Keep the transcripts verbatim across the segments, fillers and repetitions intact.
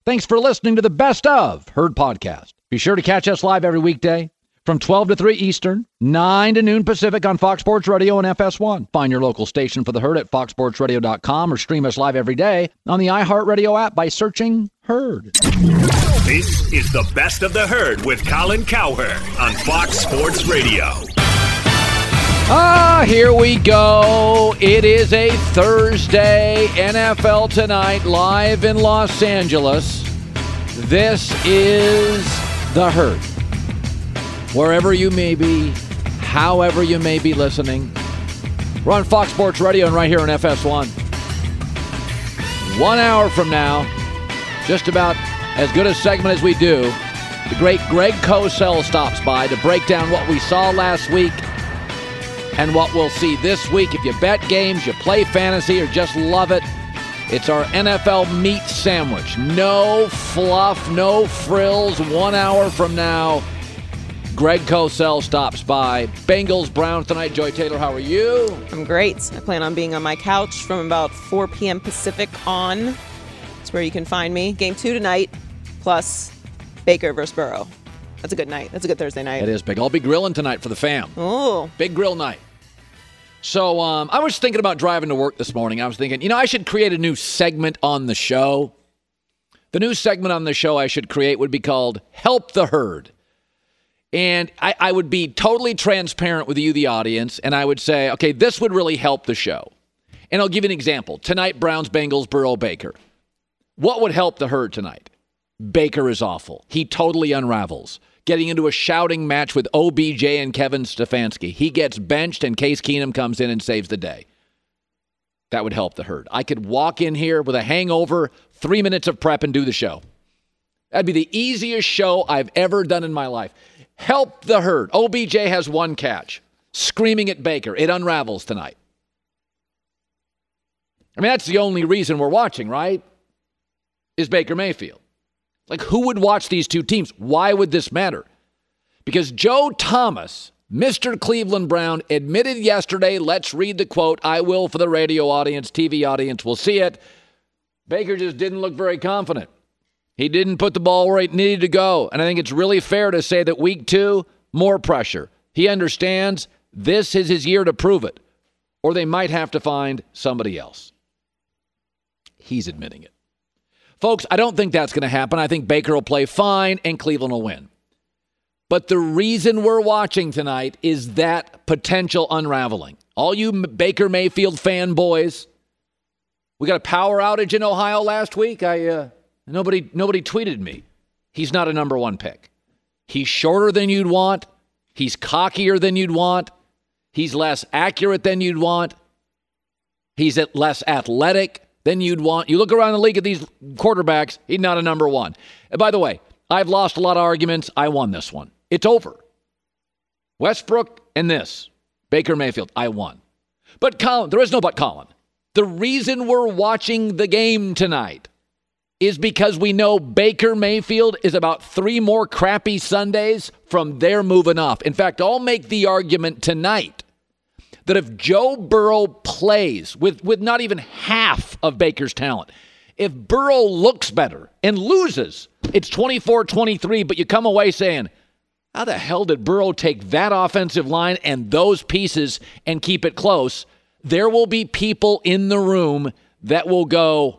Thanks for listening to the Best of Herd podcast. Be sure to catch us live every weekday from twelve to three Eastern, nine to noon Pacific on Fox Sports Radio and F S one. Find your local station for the Herd at fox sports radio dot com or stream us live every day on the iHeartRadio app by searching Herd. This is the Best of the Herd with Colin Cowherd on Fox Sports Radio. Ah, here we go. It is a Thursday, N F L Tonight, live in Los Angeles. This is the Herd. Wherever you may be, however you may be listening, we're on Fox Sports Radio and right here on F S one. One hour from now, just about as good a segment as we do, the great Greg Cosell stops by to break down what we saw last week and what we'll see this week. If you bet games, you play fantasy, or just love it, it's our N F L meat sandwich. No fluff, no frills. One hour from now, Greg Cosell stops by. Bengals, Browns tonight. Joy Taylor, how are you? I'm great. I plan on being on my couch from about four p.m. Pacific on. That's where you can find me. Game two tonight, plus Baker versus Burrow. That's a good night. That's a good Thursday night. It is big. I'll be grilling tonight for the fam. Oh. Big grill night. So um, I was thinking about driving to work this morning. I was thinking, you know, I should create a new segment on the show. The new segment on the show I should create would be called Help the Herd. And I, I would be totally transparent with you, the audience, and I would say, okay, this would really help the show. And I'll give you an example. Tonight, Browns, Bengals, Burrow, Baker. What would help the Herd tonight? Baker is awful. He totally unravels. Getting into a shouting match with O B J and Kevin Stefanski. He gets benched and Case Keenum comes in and saves the day. That would help the Herd. I could walk in here with a hangover, three minutes of prep, and do the show. That'd be the easiest show I've ever done in my life. Help the Herd. O B J has one catch. Screaming at Baker. It unravels tonight. I mean, that's the only reason we're watching, right? Is Baker Mayfield. Like, who would watch these two teams? Why would this matter? Because Joe Thomas, Mister Cleveland Brown, admitted yesterday, let's read the quote. I will for the radio audience, T V audience will see it. Baker just didn't look very confident. He didn't put the ball where it needed to go. And I think it's really fair to say that week two, more pressure. He understands this is his year to prove it. Or they might have to find somebody else. He's admitting it. Folks, I don't think that's going to happen. I think Baker will play fine and Cleveland will win. But the reason we're watching tonight is that potential unraveling. All you Baker Mayfield fanboys, we got a power outage in Ohio last week. I uh, nobody nobody tweeted me. He's not a number one pick. He's shorter than you'd want. He's cockier than you'd want. He's less accurate than you'd want. He's less athletic than you'd want. You look around the league at these quarterbacks, he's not a number one. And by the way, I've lost a lot of arguments. I won this one. It's over. Westbrook and this. Baker Mayfield, I won. But Colin, there is no but Colin. The reason we're watching the game tonight is because we know Baker Mayfield is about three more crappy Sundays from there moving off. In fact, I'll make the argument tonight that if Joe Burrow plays with, with not even half of Baker's talent, if Burrow looks better and loses, it's twenty-four twenty-three, but you come away saying, how the hell did Burrow take that offensive line and those pieces and keep it close? There will be people in the room that will go,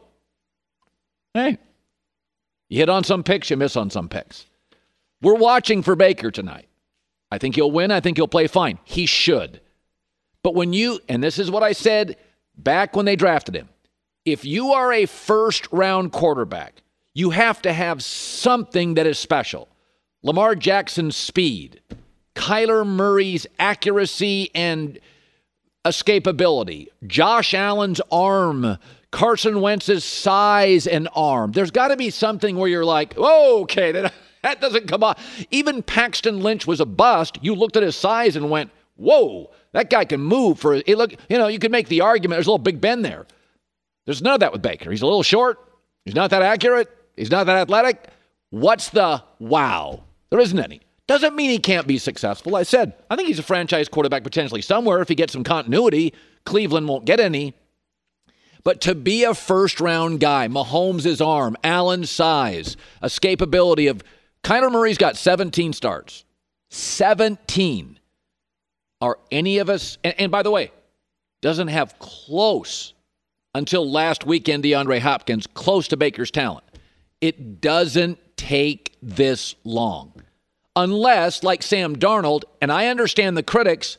hey, you hit on some picks, you miss on some picks. We're watching for Baker tonight. I think he'll win. I think he'll play fine. He should. But when you, and this is what I said back when they drafted him, if you are a first-round quarterback, you have to have something that is special. Lamar Jackson's speed, Kyler Murray's accuracy and escapability, Josh Allen's arm, Carson Wentz's size and arm. There's got to be something where you're like, oh, okay, that, that doesn't come on. Even Paxton Lynch was a bust. You looked at his size and went, whoa, that guy can move for it. Look, you know, you could make the argument. There's a little Big Ben there. There's none of that with Baker. He's a little short. He's not that accurate. He's not that athletic. What's the wow? There isn't any. Doesn't mean he can't be successful. I said, I think he's a franchise quarterback potentially somewhere if he gets some continuity. Cleveland won't get any. But to be a first-round guy, Mahomes' arm, Allen's size, escapability of Kyler Murray's got seventeen starts. seventeen. Are any of us, and, and by the way, doesn't have close until last weekend, DeAndre Hopkins, close to Baker's talent. It doesn't take this long. Unless, like Sam Darnold, and I understand the critics,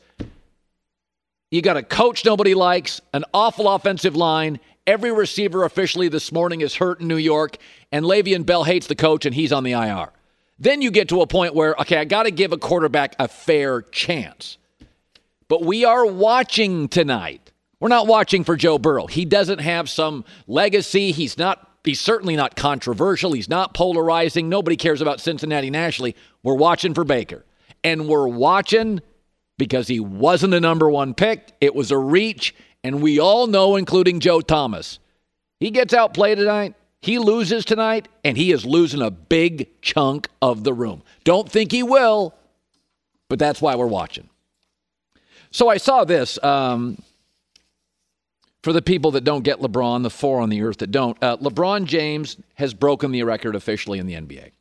you got a coach nobody likes, an awful offensive line, every receiver officially this morning is hurt in New York, and Le'Veon Bell hates the coach and he's on the I R. Then you get to a point where, okay, I got to give a quarterback a fair chance. But we are watching tonight. We're not watching for Joe Burrow. He doesn't have some legacy. He's not. He's certainly not controversial. He's not polarizing. Nobody cares about Cincinnati nationally. We're watching for Baker. And we're watching because he wasn't a number one pick. It was a reach. And we all know, including Joe Thomas, he gets outplayed tonight. He loses tonight, and he is losing a big chunk of the room. Don't think he will, but that's why we're watching. So I saw this. Um, for the people that don't get LeBron, the four on the earth that don't, uh, LeBron James has broken the record officially in the N B A.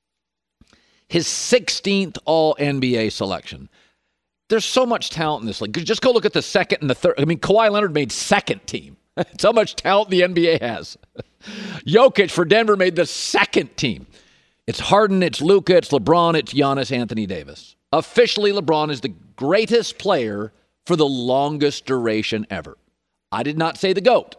His sixteenth all N B A selection. There's so much talent in this league. Just go look at the second and the third. I mean, Kawhi Leonard made second team. That's how much talent the N B A has. Jokic for Denver made the second team. It's Harden, it's Luka, it's LeBron, it's Giannis, Anthony Davis. Officially, LeBron is the greatest player for the longest duration ever. I did not say the GOAT.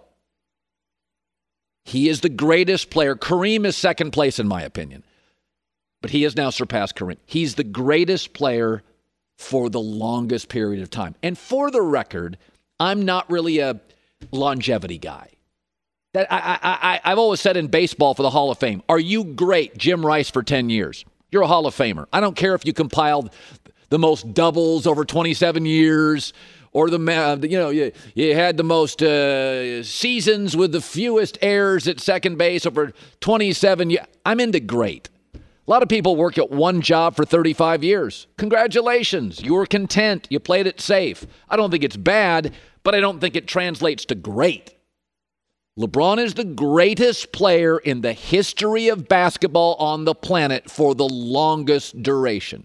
He is the greatest player. Kareem is second place in my opinion. But he has now surpassed Kareem. He's the greatest player for the longest period of time. And for the record, I'm not really a longevity guy. That I, I, I, I've always said in baseball for the Hall of Fame, are you great, Jim Rice, for ten years? You're a Hall of Famer. I don't care if you compiled the most doubles over twenty-seven years or the, you know, you, you had the most uh, seasons with the fewest errors at second base over twenty-seven years. I'm into great. A lot of people work at one job for thirty-five years. Congratulations. You were content. You played it safe. I don't think it's bad, but I don't think it translates to great. LeBron is the greatest player in the history of basketball on the planet for the longest duration.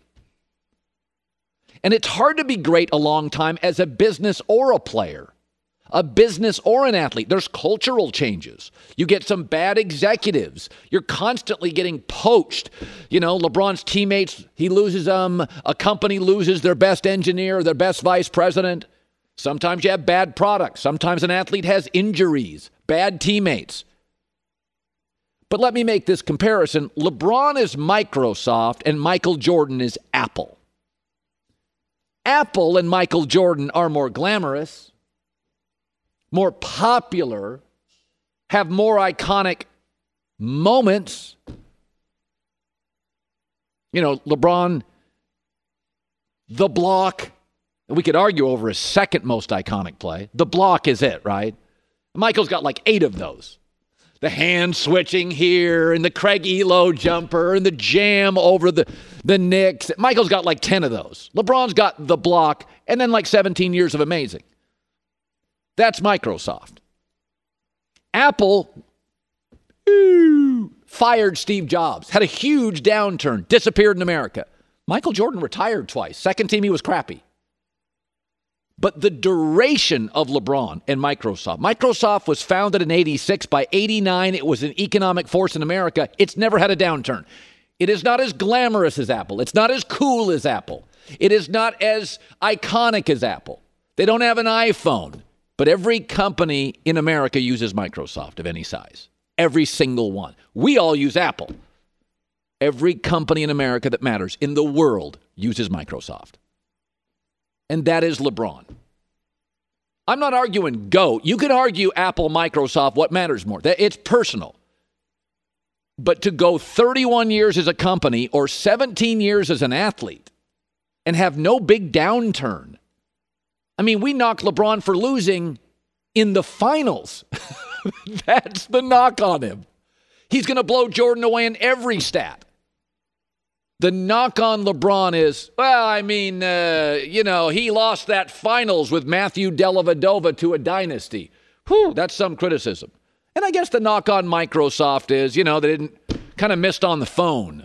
And it's hard to be great a long time as a business or a player, a business or an athlete. There's cultural changes. You get some bad executives. You're constantly getting poached. You know, LeBron's teammates, he loses um, a company loses their best engineer, their best vice president. Sometimes you have bad products. Sometimes an athlete has injuries, bad teammates. But let me make this comparison. LeBron is Microsoft and Michael Jordan is Apple. Apple and Michael Jordan are more glamorous, more popular, have more iconic moments. You know, LeBron, the block. We could argue over his second most iconic play. The block is it, right? Michael's got like eight of those. The hand switching here and the Craig Elo jumper and the jam over the, the Knicks. Michael's got like ten of those. LeBron's got the block and then like seventeen years of amazing. That's Microsoft. Apple ew, fired Steve Jobs, had a huge downturn, disappeared in America. Michael Jordan retired twice. Second team, he was crappy. But the duration of LeBron and Microsoft. Microsoft was founded in eighty-six. By eighty-nine, it was an economic force in America. It's never had a downturn. It is not as glamorous as Apple. It's not as cool as Apple. It is not as iconic as Apple. They don't have an iPhone. But every company in America uses Microsoft of any size. Every single one. We all use Apple. Every company in America that matters in the world uses Microsoft. And that is LeBron. I'm not arguing GOAT. You can argue Apple, Microsoft, what matters more. It's personal. But to go thirty-one years as a company or seventeen years as an athlete and have no big downturn. I mean, we knocked LeBron for losing in the finals. That's the knock on him. He's going to blow Jordan away in every stat. The knock on LeBron is, well, I mean, uh, you know, he lost that finals with Matthew Dellavedova to a dynasty. Whew, that's some criticism. And I guess the knock on Microsoft is, you know, they didn't kind of missed on the phone.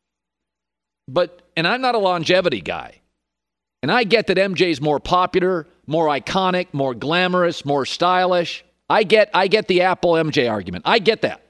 But, and I'm not a longevity guy. And I get that M J's more popular, more iconic, more glamorous, more stylish. I get, I get the Apple M J argument. I get that.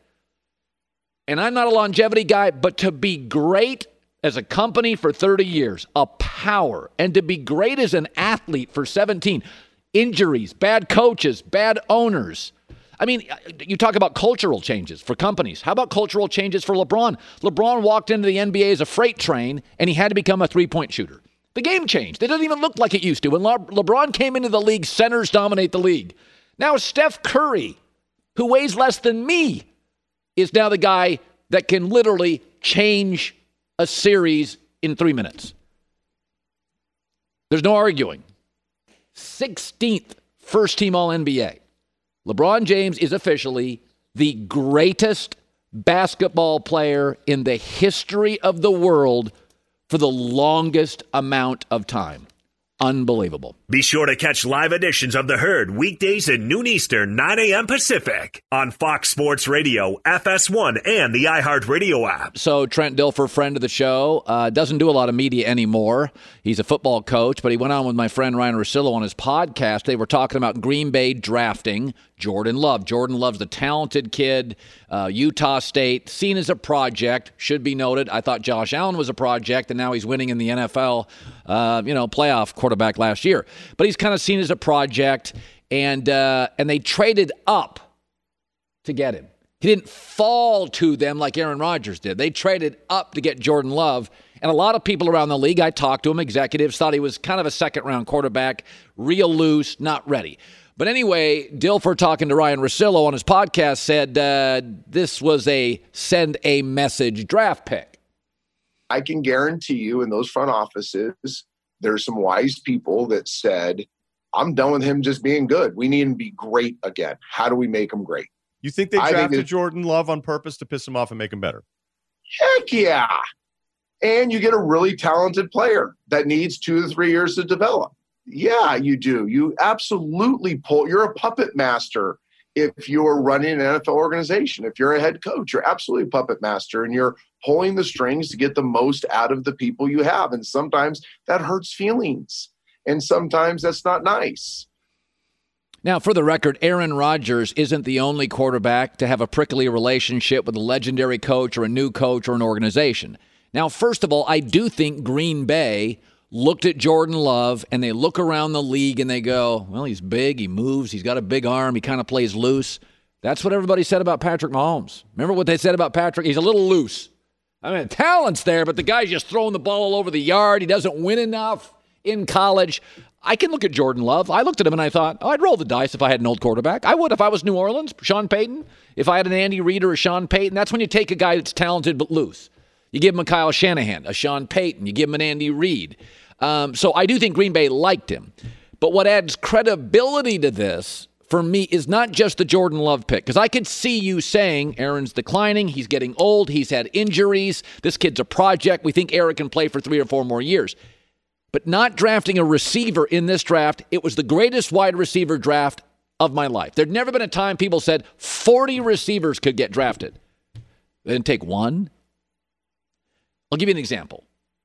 And I'm not a longevity guy, but to be great as a company for thirty years, a power, and to be great as an athlete for seventeen, injuries, bad coaches, bad owners. I mean, you talk about cultural changes for companies. How about cultural changes for LeBron? LeBron walked into the N B A as a freight train, and he had to become a three-point shooter. The game changed. It doesn't even look like it used to. When Le- LeBron came into the league, centers dominate the league. Now Steph Curry, who weighs less than me, is now the guy that can literally change a series in three minutes. There's no arguing. sixteenth first team All N B A. LeBron James is officially the greatest basketball player in the history of the world for the longest amount of time. Unbelievable. Be sure to catch live editions of The Herd weekdays at noon Eastern, nine a.m. Pacific on Fox Sports Radio, F S one, and the iHeartRadio app. So Trent Dilfer, friend of the show, uh, doesn't do a lot of media anymore. He's a football coach, but he went on with my friend Ryan Russillo on his podcast. They were talking about Green Bay drafting Jordan Love. Jordan Love's the talented kid, uh, Utah State, seen as a project, should be noted. I thought Josh Allen was a project, and now he's winning in the N F L, uh, you know, playoff quarterback last year. But he's kind of seen as a project, and uh, and they traded up to get him. He didn't fall to them like Aaron Rodgers did. They traded up to get Jordan Love. And a lot of people around the league, I talked to him, executives, thought he was kind of a second-round quarterback, real loose, not ready. But anyway, Dilfer, talking to Ryan Russillo on his podcast, said uh, this was a send a message draft pick. I can guarantee you in those front offices, there's some wise people that said, I'm done with him just being good. We need him to be great again. How do we make him great? You think they I drafted think Jordan Love on purpose to piss him off and make him better? Heck yeah. And you get a really talented player that needs two to three years to develop. Yeah, you do. You absolutely pull. You're a puppet master if you're running an N F L organization. If you're a head coach, you're absolutely a puppet master, and you're pulling the strings to get the most out of the people you have. And sometimes that hurts feelings, and sometimes that's not nice. Now, for the record, Aaron Rodgers isn't the only quarterback to have a prickly relationship with a legendary coach or a new coach or an organization. Now, first of all, I do think Green Bay looked at Jordan Love, and they look around the league and they go, well, he's big, he moves, he's got a big arm, he kind of plays loose. That's what everybody said about Patrick Mahomes. Remember what they said about Patrick? He's a little loose. I mean, talent's there, but the guy's just throwing the ball all over the yard. He doesn't win enough in college. I can look at Jordan Love. I looked at him and I thought, oh, I'd roll the dice if I had an old quarterback. I would if I was New Orleans, Sean Payton. If I had an Andy Reid or a Sean Payton, that's when you take a guy that's talented but loose. You give him a Kyle Shanahan, a Sean Payton. You give him an Andy Reid. Um, so I do think Green Bay liked him. But what adds credibility to this, for me, is not just the Jordan Love pick. Because I could see you saying, Aaron's declining, he's getting old, he's had injuries, this kid's a project, we think Aaron can play for three or four more years. But not drafting a receiver in this draft, it was the greatest wide receiver draft of my life. There'd never been a time people said forty receivers could get drafted. They didn't take one. I'll give you an example.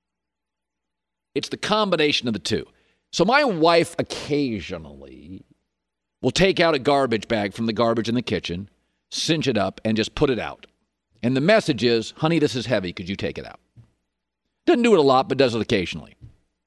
It's the combination of the two. So my wife occasionally will take out a garbage bag from the garbage in the kitchen, cinch it up, and just put it out. And the message is, honey, this is heavy. Could you take it out? Doesn't do it a lot, but does it occasionally.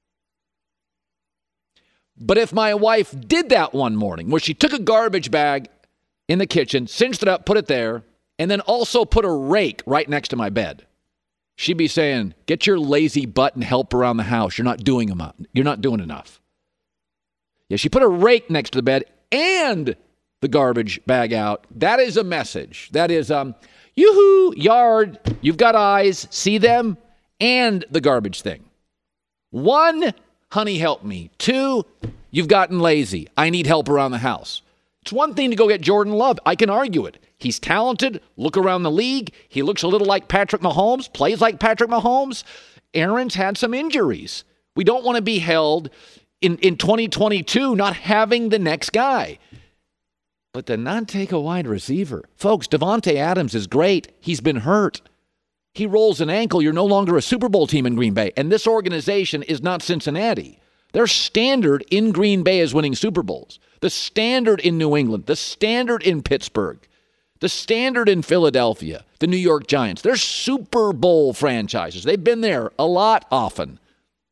But if my wife did that one morning, where she took a garbage bag in the kitchen, cinched it up, put it there, and then also put a rake right next to my bed, she'd be saying, get your lazy butt and help around the house. You're not doing enough. You're not doing enough. Yeah, she put a rake next to the bed and the garbage bag out. That is a message. That is, um, yoo-hoo, yard, you've got eyes, see them, and the garbage thing. One, honey, help me. Two, you've gotten lazy. I need help around the house. It's one thing to go get Jordan Love. I can argue it. He's talented. Look around the league. He looks a little like Patrick Mahomes, plays like Patrick Mahomes. Aaron's had some injuries. We don't want to be held in, in twenty twenty-two not having the next guy. But to not take a wide receiver. Folks, Devontae Adams is great. He's been hurt. He rolls an ankle. You're no longer a Super Bowl team in Green Bay. And this organization is not Cincinnati. Their standard in Green Bay is winning Super Bowls. The standard in New England. The standard in Pittsburgh. The standard in Philadelphia. The New York Giants. They're Super Bowl franchises. They've been there a lot often.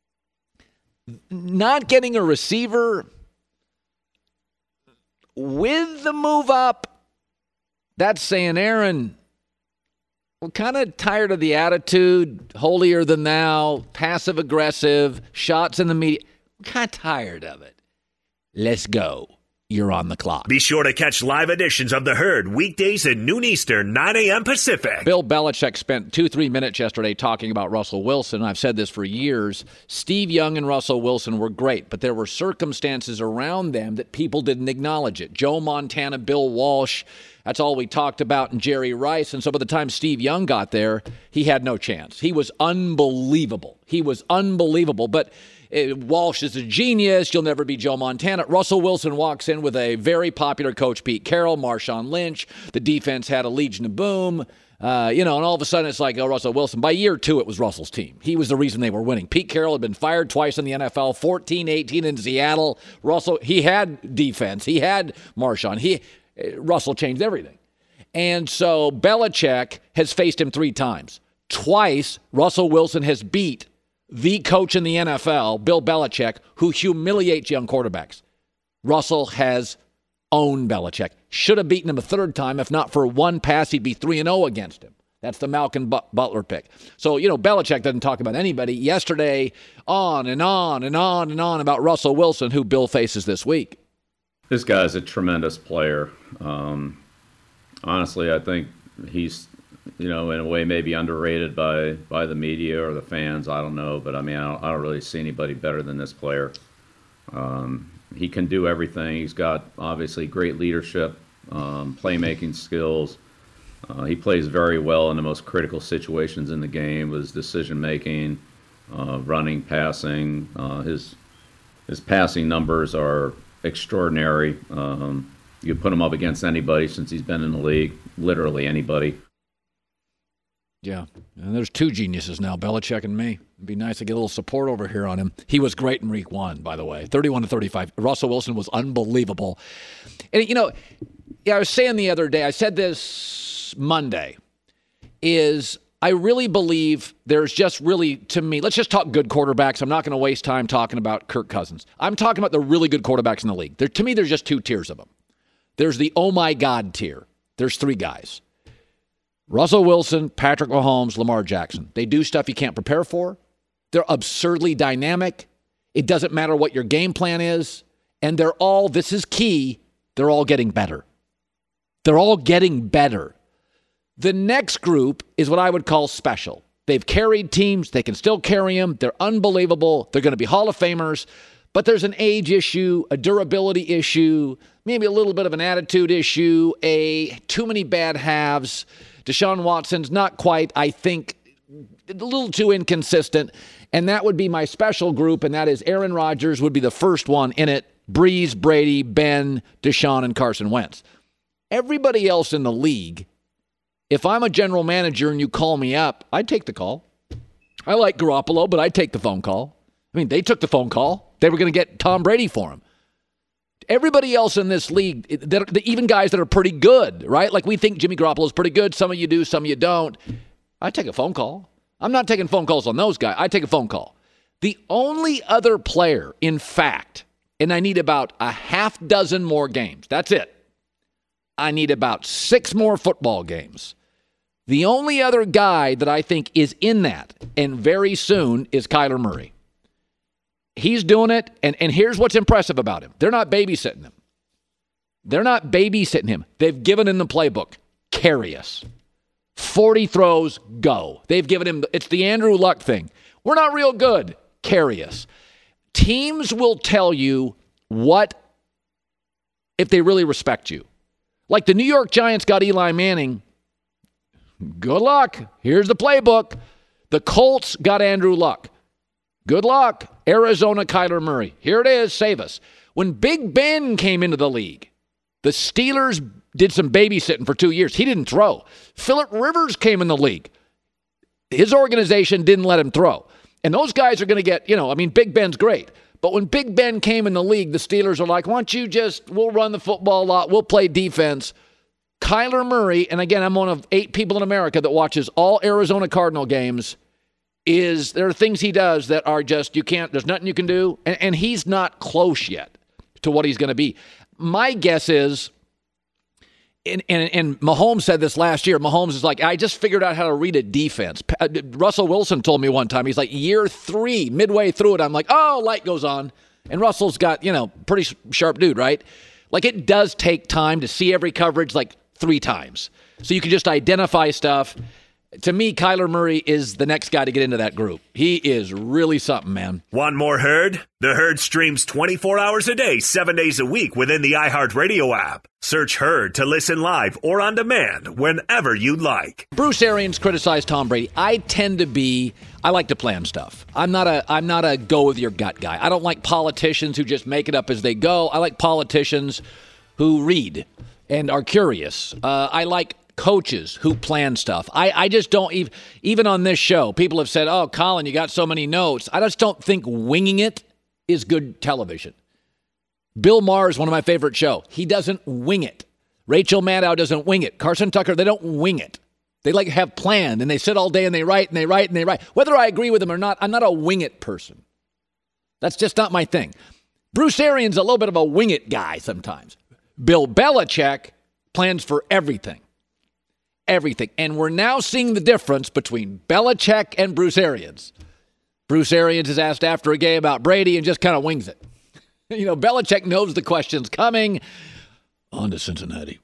Not getting a receiver with the move up, that's saying, Aaron, we're kind of tired of the attitude, holier than thou, passive aggressive, shots in the media. We're kind of tired of it. Let's go. You're on the clock. Be sure to catch live editions of The Herd weekdays at noon Eastern, nine a.m. Pacific. Bill Belichick spent two, three minutes yesterday talking about Russell Wilson. I've said this for years. Steve Young and Russell Wilson were great, but there were circumstances around them that people didn't acknowledge it. Joe Montana, Bill Walsh, that's all we talked about, and Jerry Rice. And so by the time Steve Young got there, he had no chance. He was unbelievable. He was unbelievable. But uh, Walsh is a genius. You'll never be Joe Montana. Russell Wilson walks in with a very popular coach, Pete Carroll, Marshawn Lynch. The defense had a Legion of Boom. Uh, you know, and all of a sudden it's like, oh, Russell Wilson. By year two, it was Russell's team. He was the reason they were winning. Pete Carroll had been fired twice in the N F L, fourteen eighteen in Seattle. Russell, he had defense. He had Marshawn. He, Russell changed everything. And so Belichick has faced him three times. Twice, Russell Wilson has beat the coach in the N F L, Bill Belichick, who humiliates young quarterbacks. Russell has owned Belichick. Should have beaten him a third time. If not for one pass, he'd be three and oh against him. That's the Malcolm Butler pick. So, you know, Belichick doesn't talk about anybody. Yesterday, on and on and on and on about Russell Wilson, who Bill faces this week. This guy's a tremendous player. Um, honestly, I think he's, you know, in a way maybe underrated by, by the media or the fans. I don't know. But, I mean, I don't, I don't really see anybody better than this player. Um, he can do everything. He's got, obviously, great leadership, um, playmaking skills. Uh, he plays very well in the most critical situations in the game with his decision-making, uh, running, passing. Uh, his his passing numbers are extraordinary. Um, you put him up against anybody since he's been in the league, literally anybody. Yeah, and there's two geniuses now, Belichick and me. It'd be nice to get a little support over here on him. He was great in week one, by the way, thirty-one to thirty-five. Russell Wilson was unbelievable. And, you know, yeah, I was saying the other day, I said this Monday, is I really believe there's just really, to me, let's just talk good quarterbacks. I'm not going to waste time talking about Kirk Cousins. I'm talking about the really good quarterbacks in the league. There, to me, there's just two tiers of them. There's the oh my God tier. There's three guys. Russell Wilson, Patrick Mahomes, Lamar Jackson. They do stuff you can't prepare for. They're absurdly dynamic. It doesn't matter what your game plan is. And they're all, this is key, they're all getting better. They're all getting better. The next group is what I would call special. They've carried teams. They can still carry them. They're unbelievable. They're going to be Hall of Famers. But there's an age issue, a durability issue, maybe a little bit of an attitude issue, a too many bad halves. Deshaun Watson's not quite, I think, a little too inconsistent. And that would be my special group, and that is Aaron Rodgers would be the first one in it. Breeze, Brady, Ben, Deshaun, and Carson Wentz. Everybody else in the league, if I'm a general manager and you call me up, I'd take the call. I like Garoppolo, but I'd take the phone call. I mean, they took the phone call. They were going to get Tom Brady for him. Everybody else in this league, even guys that are pretty good, right? Like we think Jimmy Garoppolo is pretty good. Some of you do, some of you don't. I take a phone call. I'm not taking phone calls on those guys. I take a phone call. The only other player, in fact, and I need about a half dozen more games. That's it. I need about six more football games. The only other guy that I think is in that, and very soon, is Kyler Murray. He's doing it, and, and here's what's impressive about him. They're not babysitting him. They're not babysitting him. They've given him the playbook. Carry us. forty throws, go. They've given him, it's the Andrew Luck thing. We're not real good. Carry us. Teams will tell you what, if they really respect you. Like the New York Giants got Eli Manning. Good luck. Here's the playbook. The Colts got Andrew Luck. Good luck. Arizona, Kyler Murray. Here it is. Save us. When Big Ben came into the league, The Steelers did some babysitting for two years. He didn't throw. Phillip Rivers came in the league. His organization didn't let him throw. And those guys are going to get, you know, I mean, Big Ben's great. But when Big Ben came in the league, the Steelers are like, why don't you just, we'll run the football a lot, we'll play defense. Kyler Murray, and again, I'm one of eight people in America that watches all Arizona Cardinal games, is there are things he does that are just, you can't, there's nothing you can do. And, and he's not close yet to what he's going to be. My guess is, and, and, and Mahomes said this last year, Mahomes is like, I just figured out how to read a defense. Russell Wilson told me one time, he's like, year three, midway through it, I'm like, oh, light goes on. And Russell's got, you know, pretty sharp dude, right? Like, it does take time to see every coverage, like, three times. So you can just identify stuff. To me, Kyler Murray is the next guy to get into that group. He is really something, man. Want more Herd? The Herd streams twenty-four hours a day, seven days a week within the iHeartRadio app. Search Herd to listen live or on demand whenever you like. Bruce Arians criticized Tom Brady. I tend to be, I like to plan stuff. I'm not a, I'm not a go with your gut guy. I don't like politicians who just make it up as they go. I like politicians who read and are curious. Uh, I like coaches who plan stuff. I, I just don't even, even on this show, people have said, oh, Colin, you got so many notes. I just don't think winging it is good television. Bill Maher is one of my favorite shows. He doesn't wing it. Rachel Maddow doesn't wing it. Carson Tucker, they don't wing it. They like have planned, and they sit all day and they write and they write and they write. Whether I agree with them or not, I'm not a wing it person. That's just not my thing. Bruce Arians is a little bit of a wing it guy sometimes. Bill Belichick plans for everything. Everything. And we're now seeing the difference between Belichick and Bruce Arians. Bruce Arians is asked after a game about Brady and just kind of wings it. You know, Belichick knows the question's coming. On to Cincinnati.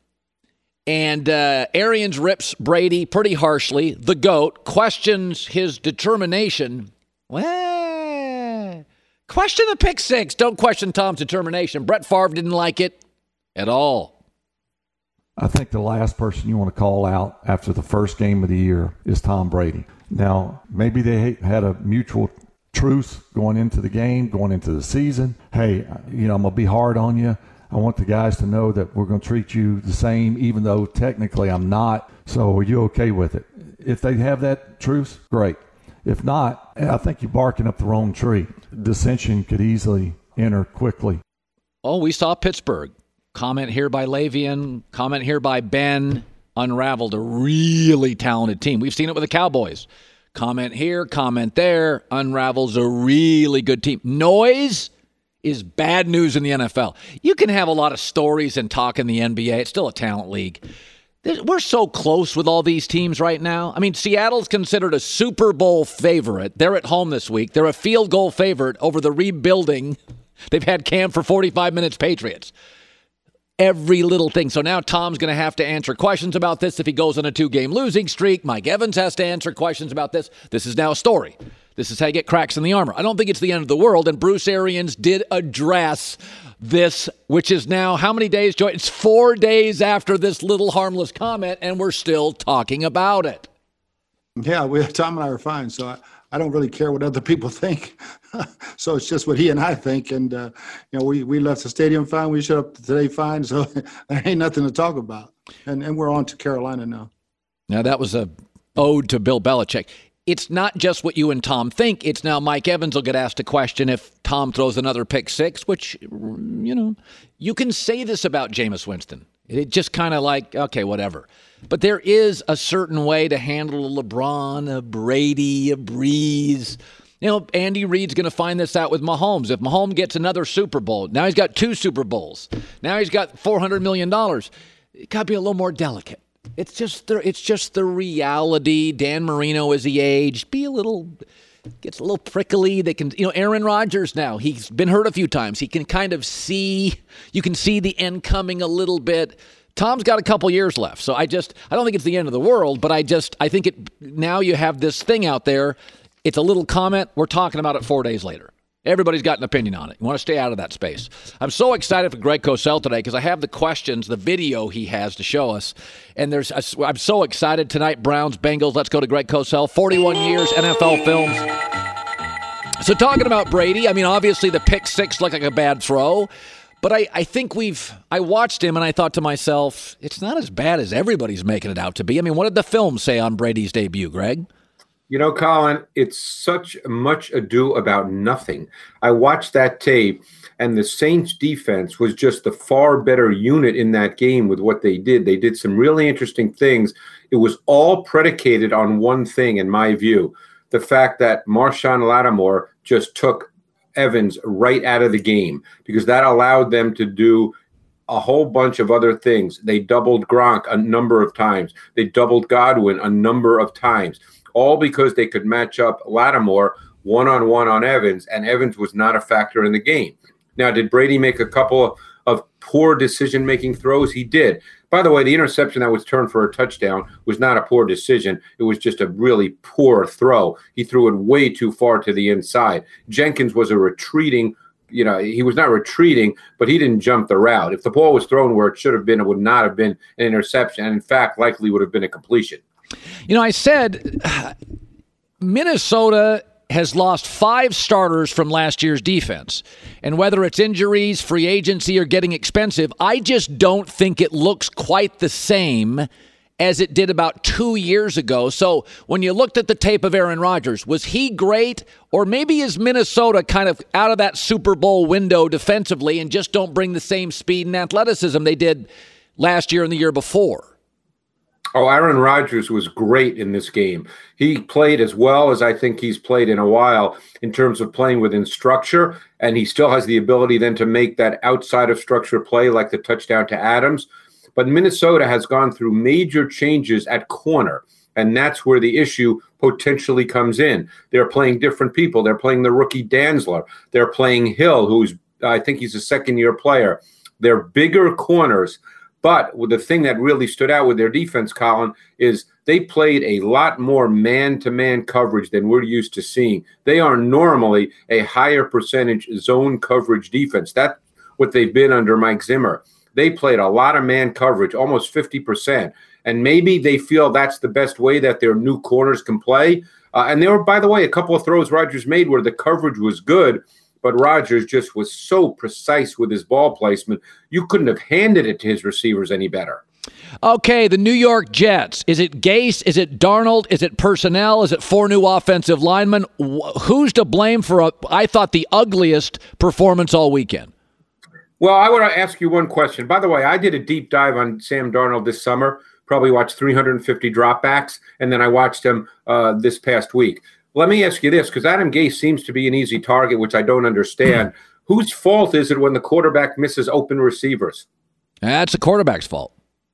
And uh, Arians rips Brady pretty harshly. The GOAT questions his determination. Well, question the pick six. Don't question Tom's determination. Brett Favre didn't like it at all. I think the last person you want to call out after the first game of the year is Tom Brady. Now, maybe they had a mutual truce going into the game, going into the season. Hey, you know, I'm going to be hard on you. I want the guys to know that we're going to treat you the same, even though technically I'm not. So are you okay with it? If they have that truce, great. If not, I think you're barking up the wrong tree. Dissension could easily enter quickly. Oh, we saw Pittsburgh. Comment here by Lavian. Comment here by Ben. Unraveled a really talented team. We've seen it with the Cowboys. Comment here, comment there. Unravels a really good team. Noise is bad news in the N F L. You can have a lot of stories and talk in the N B A. It's still a talent league. We're so close with all these teams right now. I mean, Seattle's considered a Super Bowl favorite. They're at home this week. They're a field goal favorite over the rebuilding. They've had Cam for forty-five minutes Patriots. Every little thing. So now Tom's going to have to answer questions about this if he goes on a two-game losing streak. Mike Evans has to answer questions about this. This is now a story. This is how you get cracks in the armor. I don't think it's the end of the world, and Bruce Arians did address this, which is now how many days, Joy? It's four days after this little harmless comment, and we're still talking about it. Yeah, we, Tom and I are fine, so I, I don't really care what other people think. So it's just what he and I think. And, uh, you know, we, we left the stadium fine. We showed up today fine. So there ain't nothing to talk about. And and we're on to Carolina now. Now, that was a ode to Bill Belichick. It's not just what you and Tom think. It's now Mike Evans will get asked a question if Tom throws another pick six, which, you know, you can say this about Jameis Winston. It just kind of like, okay, whatever. But there is a certain way to handle a LeBron, a Brady, a Breeze. You know, Andy Reid's going to find this out with Mahomes. If Mahomes gets another Super Bowl, now he's got two Super Bowls. Now he's got four hundred million dollars. It got to be a little more delicate. It's just the, it's just the reality. Dan Marino, as he aged, be a little, gets a little prickly. They can, you know, Aaron Rodgers now, he's been hurt a few times. He can kind of see, you can see the end coming a little bit. Tom's got a couple years left. So I just, I don't think it's the end of the world, but I just, I think it, now you have this thing out there. It's a little comment. We're talking about it four days later. Everybody's got an opinion on it. You want to stay out of that space. I'm so excited for Greg Cosell today because I have the questions, the video he has to show us. And there's, I'm so excited tonight. Browns, Bengals. Let's go to Greg Cosell. forty-one years, N F L films. So talking about Brady, I mean, obviously the pick six looked like a bad throw. But I, I think we've – I watched him and I thought to myself, it's not as bad as everybody's making it out to be. I mean, what did the film say on Brady's debut, Greg? You know, Colin, it's such much ado about nothing. I watched that tape, and the Saints defense was just the far better unit in that game with what they did. They did some really interesting things. It was all predicated on one thing, in my view, the fact that Marshawn Lattimore just took Evans right out of the game, because that allowed them to do a whole bunch of other things. They doubled Gronk a number of times. They doubled Godwin a number of times, all because they could match up Lattimore one-on-one on Evans, and Evans was not a factor in the game. Now, did Brady make a couple of, of poor decision-making throws? He did. By the way, the interception that was turned for a touchdown was not a poor decision. It was just a really poor throw. He threw it way too far to the inside. Jenkins was a retreating, you know, he was not retreating, but he didn't jump the route. If the ball was thrown where it should have been, it would not have been an interception, and in fact, likely would have been a completion. You know, I said Minnesota has lost five starters from last year's defense. And whether it's injuries, free agency, or getting expensive, I just don't think it looks quite the same as it did about two years ago. So when you looked at the tape of Aaron Rodgers, was he great? Or maybe is Minnesota kind of out of that Super Bowl window defensively and just don't bring the same speed and athleticism they did last year and the year before? Oh, Aaron Rodgers was great in this game. He played as well as I think he's played in a while in terms of playing within structure, and he still has the ability then to make that outside of structure play like the touchdown to Adams. But Minnesota has gone through major changes at corner, and that's where the issue potentially comes in. They're playing different people. They're playing the rookie Dantzler. They're playing Hill, who's I think he's a second-year player. They're bigger corners. But the thing that really stood out with their defense, Colin, is they played a lot more man-to-man coverage than we're used to seeing. They are normally a higher percentage zone coverage defense. That's what they've been under Mike Zimmer. They played a lot of man coverage, almost fifty percent. And maybe they feel that's the best way that their new corners can play. Uh, and there were, by the way, a couple of throws Rodgers made where the coverage was good, but Rodgers just was so precise with his ball placement, you couldn't have handed it to his receivers any better. Okay, the New York Jets. Is it Gase? Is it Darnold? Is it personnel? Is it four new offensive linemen? Who's to blame for, a, I thought, the ugliest performance all weekend? Well, I want to ask you one question. By the way, I did a deep dive on Sam Darnold this summer, probably watched three hundred fifty dropbacks, and then I watched him uh, this past week. Let me ask you this, because Adam Gase seems to be an easy target, which I don't understand. Whose fault is it when the quarterback misses open receivers? That's the quarterback's fault.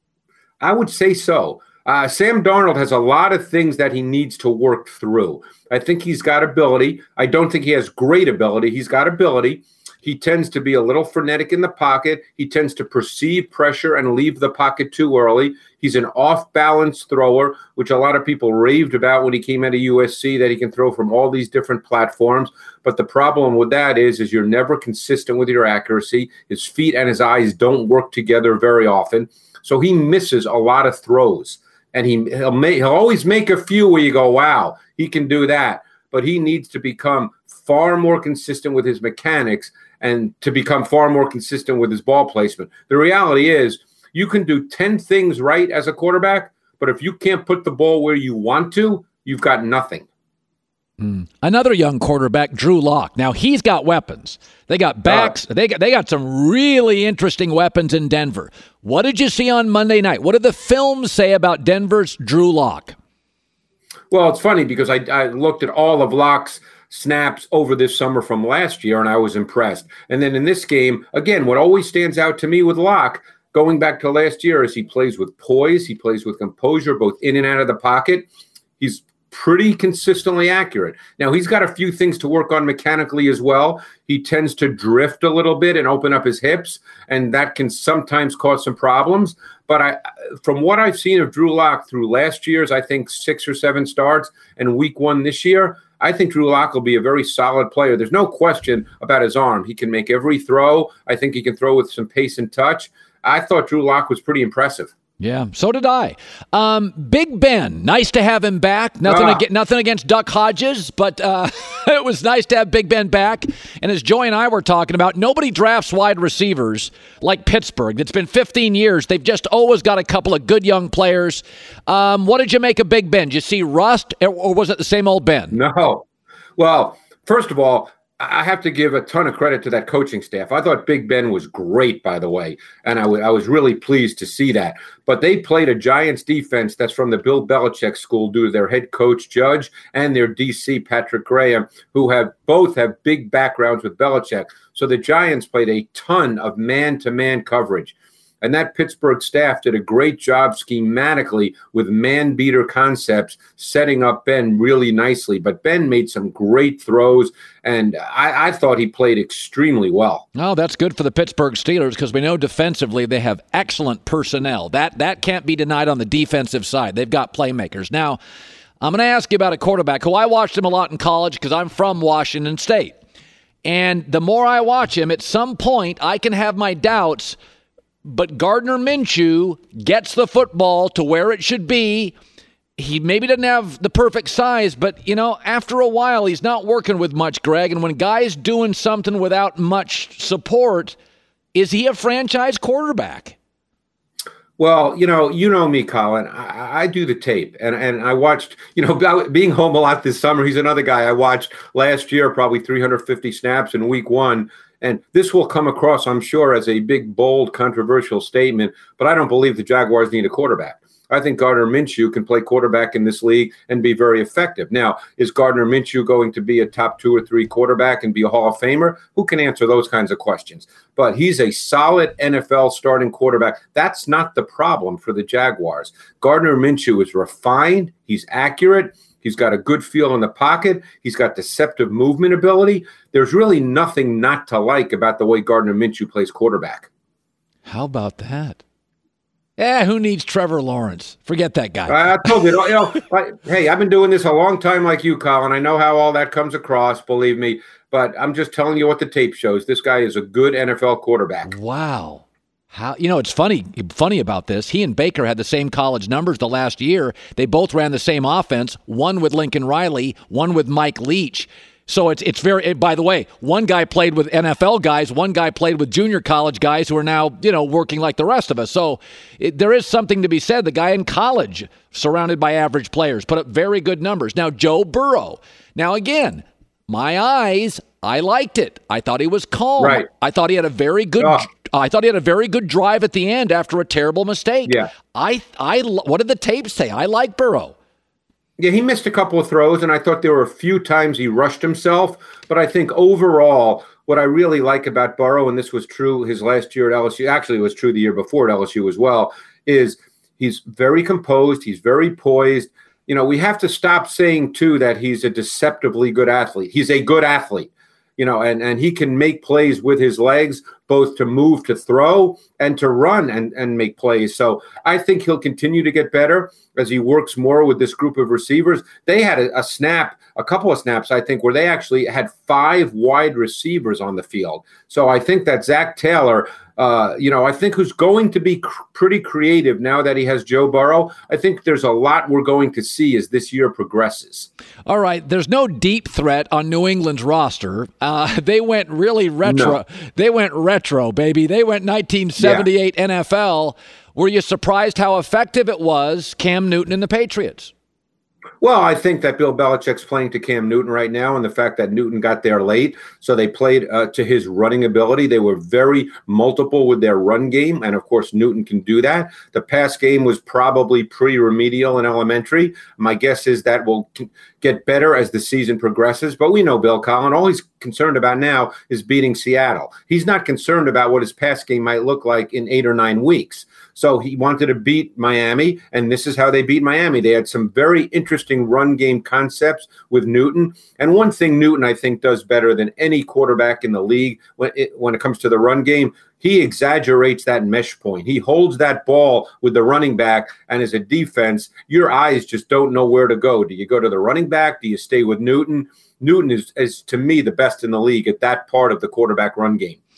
I would say so. Uh, Sam Darnold has a lot of things that he needs to work through. I think he's got ability. I don't think he has great ability. He's got ability. He tends to be a little frenetic in the pocket. He tends to perceive pressure and leave the pocket too early. He's an off-balance thrower, which a lot of people raved about when he came out of U S C, that he can throw from all these different platforms. But the problem with that is, is you're never consistent with your accuracy. His feet and his eyes don't work together very often. So he misses a lot of throws. And he, he'll, make, he'll always make a few where you go, wow, he can do that. But he needs to become far more consistent with his mechanics and to become far more consistent with his ball placement. The reality is you can do ten things right as a quarterback, but if you can't put the ball where you want to, you've got nothing. Mm. Another young quarterback, Drew Lock. Now, he's got weapons. They got backs. Uh, they got they got some really interesting weapons in Denver. What did you see on Monday night? What did the films say about Denver's Drew Lock? Well, it's funny because I, I looked at all of Lock's snaps over this summer from last year, and I was impressed. And then in this game, again, what always stands out to me with Lock, going back to last year, is he plays with poise, he plays with composure, both in and out of the pocket. He's pretty consistently accurate. Now, he's got a few things to work on mechanically as well. He tends to drift a little bit and open up his hips, and that can sometimes cause some problems. But I, from what I've seen of Drew Lock through last year's, I think, six or seven starts and week one this year, I think Drew Lock will be a very solid player. There's no question about his arm. He can make every throw. I think he can throw with some pace and touch. I thought Drew Lock was pretty impressive. Yeah, so did I. Um, Big Ben, nice to have him back. Nothing, ah. ag- nothing against Duck Hodges, but uh, it was nice to have Big Ben back. And as Joy and I were talking about, nobody drafts wide receivers like Pittsburgh. It's been fifteen years. They've just always got a couple of good young players. Um, what did you make of Big Ben? Did you see rust, or was it the same old Ben? No. Well, first of all, I have to give a ton of credit to that coaching staff. I thought Big Ben was great, by the way, and I, w- I was really pleased to see that. But they played a Giants defense that's from the Bill Belichick school due to their head coach, Judge, and their D C, Patrick Graham, who have both have big backgrounds with Belichick. So the Giants played a ton of man-to-man coverage. And that Pittsburgh staff did a great job schematically with man-beater concepts, setting up Ben really nicely. But Ben made some great throws, and I, I thought he played extremely well. Oh, that's good for the Pittsburgh Steelers because we know defensively they have excellent personnel. That, that can't be denied on the defensive side. They've got playmakers. Now, I'm going to ask you about a quarterback who I watched him a lot in college because I'm from Washington State. And the more I watch him, at some point I can have my doubts. But Gardner Minshew gets the football to where it should be. He maybe doesn't have the perfect size, but, you know, after a while, he's not working with much, Greg. And when guys doing something without much support, is he a franchise quarterback? Well, you know, you know me, Colin. I, I do the tape, and, and I watched, you know, being home a lot this summer. He's another guy I watched last year, probably three hundred fifty snaps in week one. And this will come across, I'm sure, as a big, bold, controversial statement, but I don't believe the Jaguars need a quarterback. I think Gardner Minshew can play quarterback in this league and be very effective. Now, is Gardner Minshew going to be a top two or three quarterback and be a Hall of Famer? Who can answer those kinds of questions? But he's a solid N F L starting quarterback. That's not the problem for the Jaguars. Gardner Minshew is refined. He's accurate. He's got a good feel in the pocket. He's got deceptive movement ability. There's really nothing not to like about the way Gardner Minshew plays quarterback. How about that? Yeah, who needs Trevor Lawrence? Forget that guy. I told you, you know, I, hey, I've been doing this a long time like you, Colin. I know how all that comes across, believe me. But I'm just telling you what the tape shows. This guy is a good N F L quarterback. Wow. How, you know, it's funny funny about this. He and Baker had the same college numbers the last year. They both ran the same offense, one with Lincoln Riley, one with Mike Leach. So it's it's very, by the way, one guy played with N F L guys, one guy played with junior college guys who are now, you know, working like the rest of us. So it, there is something to be said. The guy in college, surrounded by average players, put up very good numbers. Now, Joe Burrow. Now, again, my eyes, I liked it. I thought he was calm. Right. I thought he had a very good oh. I thought he had a very good drive at the end after a terrible mistake. Yeah. I I what did the tape say? I like Burrow. Yeah, he missed a couple of throws, and I thought there were a few times he rushed himself. But I think overall, what I really like about Burrow, and this was true his last year at L S U, actually it was true the year before at L S U as well, is he's very composed, he's very poised. You know, we have to stop saying, too, that he's a deceptively good athlete. He's a good athlete. You know, and, and he can make plays with his legs, both to move, to throw, and to run and, and make plays. So I think he'll continue to get better as he works more with this group of receivers. They had a, a snap, a couple of snaps, I think, where they actually had five wide receivers on the field. So I think that Zach Taylor, uh, you know, I think who's going to be cr- pretty creative now that he has Joe Burrow. I think there's a lot we're going to see as this year progresses. All right, there's no deep threat on New England's roster. Uh, they went really retro. No. They went retro, baby. They went nineteen seventy-eight yeah. N F L. Were you surprised how effective it was, Cam Newton and the Patriots? Well, I think that Bill Belichick's playing to Cam Newton right now, and the fact that Newton got there late, so they played uh, to his running ability. They were very multiple with their run game, and of course, Newton can do that. The pass game was probably pre-remedial in elementary. My guess is that will get better as the season progresses, but we know Bill Collin, all he's concerned about now is beating Seattle. He's not concerned about what his pass game might look like in eight or nine weeks. So he wanted to beat Miami, and this is how they beat Miami. They had some very interesting run game concepts with Newton. And one thing Newton, I think, does better than any quarterback in the league when it, when it comes to the run game, he exaggerates that mesh point. He holds that ball with the running back, and as a defense, your eyes just don't know where to go. Do you go to the running back? Do you stay with Newton? Newton is, is, to me, the best in the league at that part of the quarterback run game.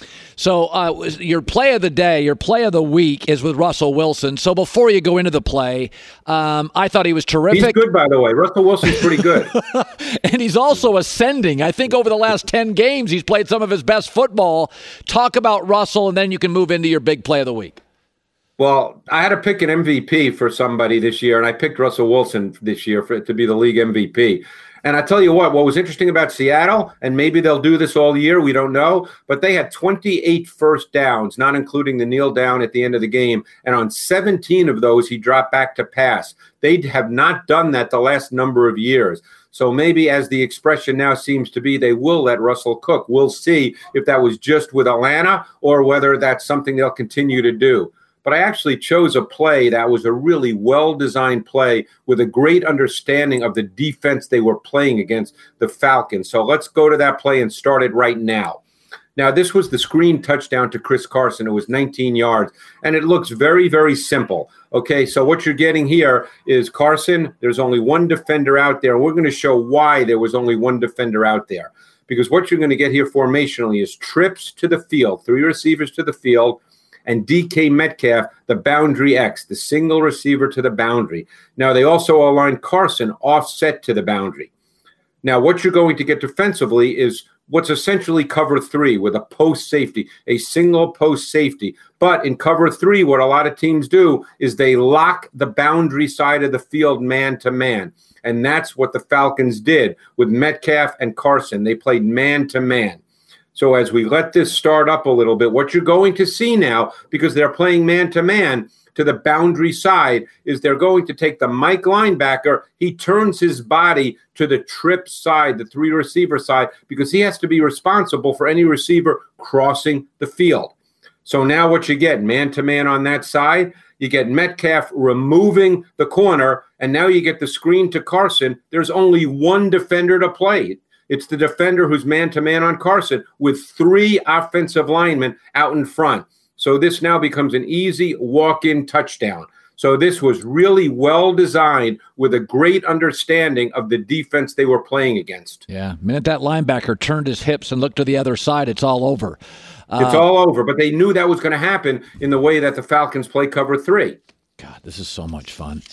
So uh, your play of the day, your play of the week is with Russell Wilson. So before you go into the play, um, I thought he was terrific. He's good, by the way. Russell Wilson's pretty good. And he's also ascending. I think over the last ten games, he's played some of his best football. Talk about Russell, and then you can move into your big play of the week. Well, I had to pick an M V P for somebody this year, and I picked Russell Wilson this year for it to be the league M V P. And I tell you what, what was interesting about Seattle, and maybe they'll do this all year, we don't know, but they had twenty-eight first downs, not including the kneel down at the end of the game. And on seventeen of those, he dropped back to pass. They have not done that the last number of years. So maybe, as the expression now seems to be, they will let Russell cook. We'll see if that was just with Atlanta or whether that's something they'll continue to do. But I actually chose a play that was a really well-designed play with a great understanding of the defense they were playing against, the Falcons. So let's go to that play and start it right now. Now, this was the screen touchdown to Chris Carson. It was nineteen yards, and it looks very, very simple. Okay, so what you're getting here is Carson. There's only one defender out there. We're going to show why there was only one defender out there. Because what you're going to get here formationally is trips to the field, three receivers to the field, and D K Metcalf, the boundary X, the single receiver to the boundary. Now, they also align Carson offset to the boundary. Now, what you're going to get defensively is what's essentially cover three with a post safety, a single post safety. But in cover three, what a lot of teams do is they lock the boundary side of the field man to man. And that's what the Falcons did with Metcalf and Carson. They played man to man. So as we let this start up a little bit, what you're going to see now, because they're playing man-to-man to the boundary side, is they're going to take the Mike linebacker. He turns his body to the trip side, the three-receiver side, because he has to be responsible for any receiver crossing the field. So now what you get, man-to-man on that side, you get Metcalf removing the corner, and now you get the screen to Carson. There's only one defender to play. It's the defender who's man-to-man on Carson with three offensive linemen out in front. So this now becomes an easy walk-in touchdown. So this was really well designed with a great understanding of the defense they were playing against. Yeah, the minute that linebacker turned his hips and looked to the other side, it's all over. Uh, it's all over, but they knew that was going to happen in the way that the Falcons play cover three. God, this is so much fun.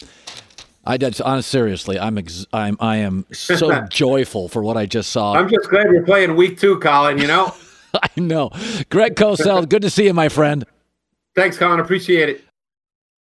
I did. Honest, seriously, I'm ex- I'm I am so joyful for what I just saw. I'm just glad you're playing week two, Colin. You know. I know, Greg Cosell. Good to see you, my friend. Thanks, Colin. Appreciate it.